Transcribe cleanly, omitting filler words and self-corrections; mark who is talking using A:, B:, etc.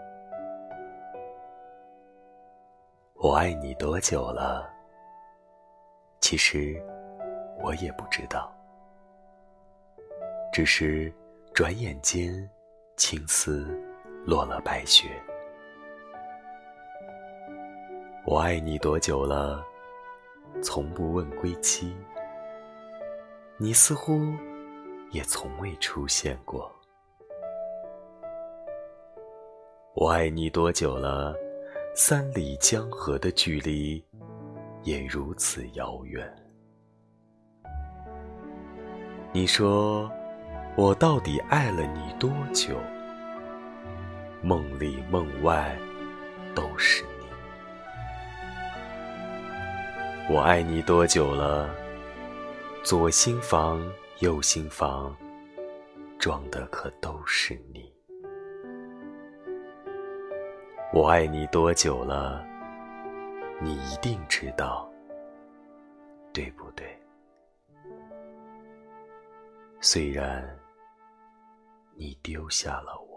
A: 我爱你多久了？其实我也不知道，只是转眼间青丝落了白雪。我爱你多久了？从不问归期，你似乎也从未出现过。我爱你多久了？3里江河的距离也如此遥远。你说我到底爱了你多久？梦里梦外都是你。我爱你多久了？左心房右心房装的可都是你。我爱你多久了？你一定知道，对不对？虽然你丢下了我。